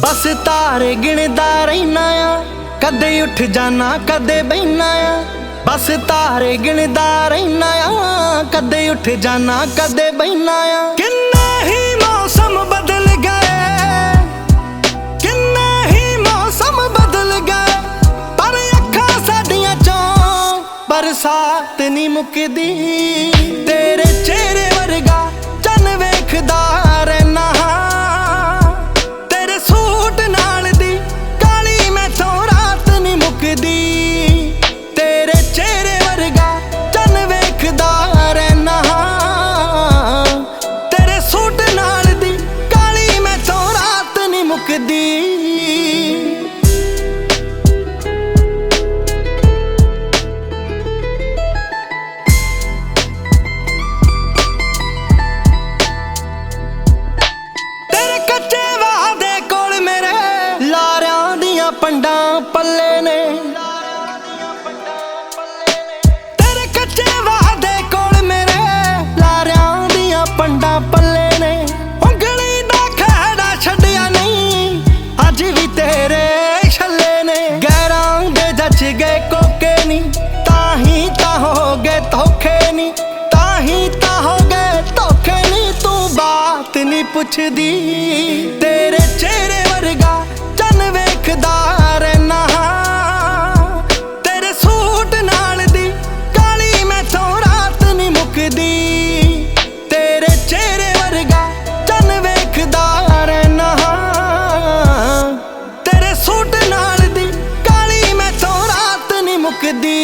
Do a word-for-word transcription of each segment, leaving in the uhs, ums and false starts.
बस तारे गिणदा रहना आ, कदे उठ जाना कदे बहना आ। बस तारे गिणदा रहना आ, कदे उठ जाना कदे बहना आ। किन्ने ही मौसम बदल गए, किन्ने ही मौसम बदल गए, पर अखां साडियां चों बरसात नहीं मुकदी। तेरे चेहरे वर्गा चन वेखदा रहना, तेरे सूट नाल दी काली मैथों रात नहीं मुकदी। तेरे चेहरे वर्गा चन वेखदा रहना, तेरे सूट नाल दी काली मैथों रात नहीं मुकदी। पंडां पल्ले ने तेरे कच्चे वादे कोल मेरे, लारियां दियां पंडां पल्ले ने। उंगली दा खैड़ा छड्डिया नहीं, अज भी तेरे छल्ले ने। गैरां दे जच गए कोके नी, ताही तां हो गए धोखे नी, ताही तां हो गए धोखे नी। तू बात नहीं पुछदी, तेरे चेहरे वर्गा चन वेखदा रहना, तेरे सूट नाल दी काली मैथों रात नहीं मुकदी। तेरे चेहरे वर्गा चन वेखदा रहना, तेरे सूट नाल दी काली मैथों रात नहीं मुकदी।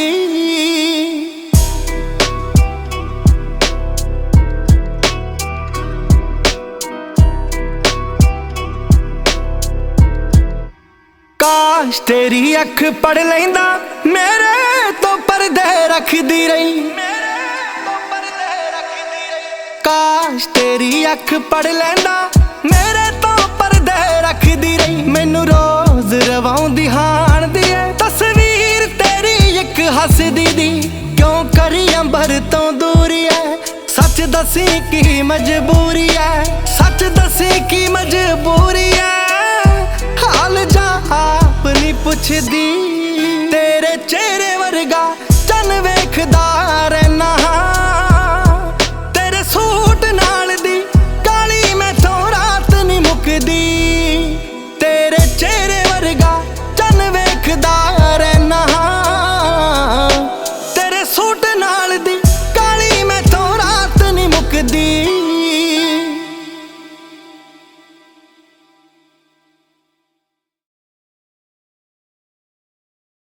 काश तेरी अख पढ़ लैंदा, मेरे तो परदे रखदी रही। काश तेरी अख पढ़ लैंदा, मेरे तो परदे रखदी रही। मैनू रोज रवाउंदी हाण दी है तस्वीर तेरी इक हसदी दी। क्यों करी अंबर तो दूरी है, सच दसी की मजबूरी है, सच दसी की मजबूरी है। हाल जा आप नहीं पुछदी, तेरे चेहरे वर्गा चन वेखदा रहना।